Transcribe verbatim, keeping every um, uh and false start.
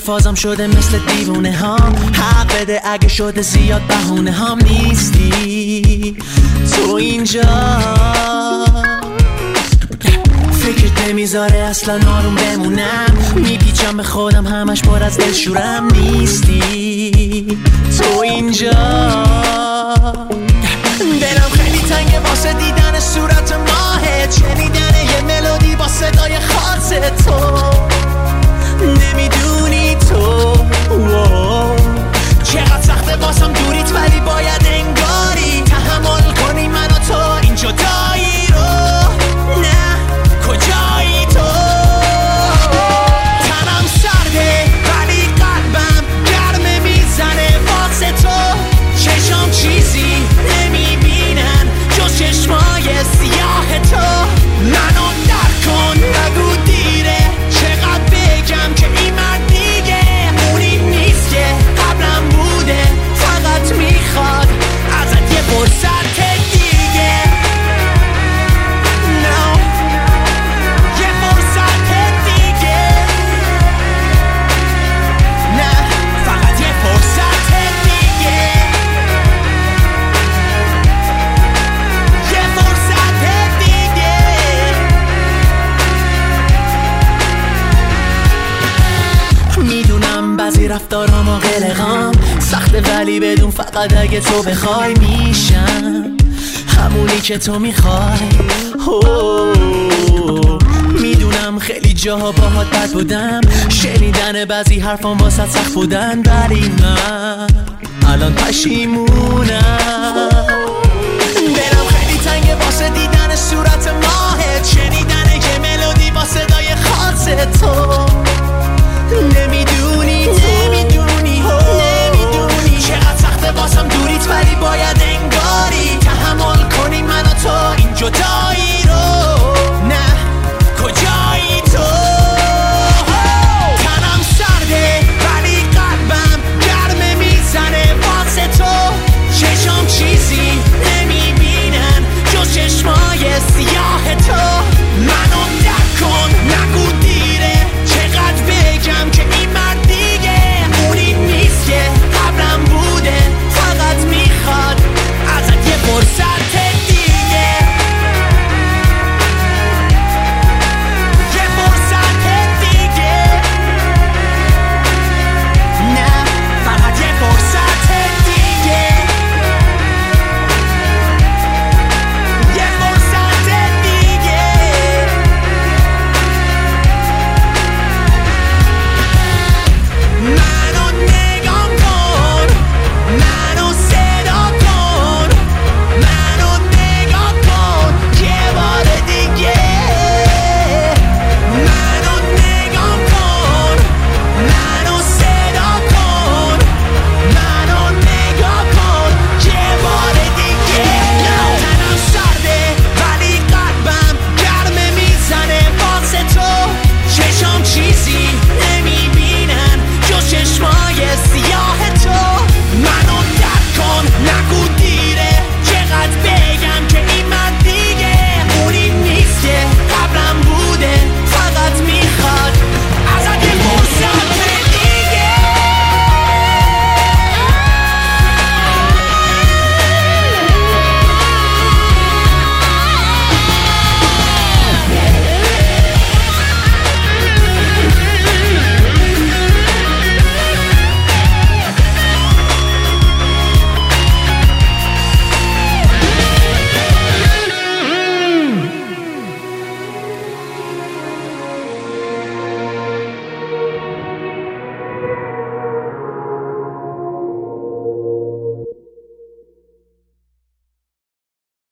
فازم شده مثل دیوونه هام. حق بده اگه شده زیاد بهونه هام. نیستی تو اینجا، فکرت نمیذاره اصلا آروم بمونم. میپیچم به خودم همش پر از دلشورم. نیستی تو اینجا، دلم خیلی تنگه واسه دیدن صورت ماهت، شنیدن یه ملودی با صدای خاص تو. نمیدونی تو چقدر سخته واسم دوریت، ولی باید انگاری تحمل کنی من و تو این جدایی رو. نه کجایی تو؟ تنم سرده ولی قلبم گرمه میزنه واسه تو. چشم چیزی نمیبینن جز چشمای سیاه تو. منو درک کن نگو دیره، چقدر بگم که این مرد دیگه اونی نیست که قبلم بوده. فقط میخواد ازت یه فرصت دیگه. no. یه فرصت دیگه. نه فقط یه فرصت دیگه. یه فرصت دیگه. میدونم بعضی رفتارام و قلقام سخته، ولی بدون فقط اگه تو بخوای میشم همونی که تو میخوای. میدونم خیلی جاها باهات بد بودم، شنیدن بعضی حرفام واسه سخت بودن، ولی من الان پشیمونم.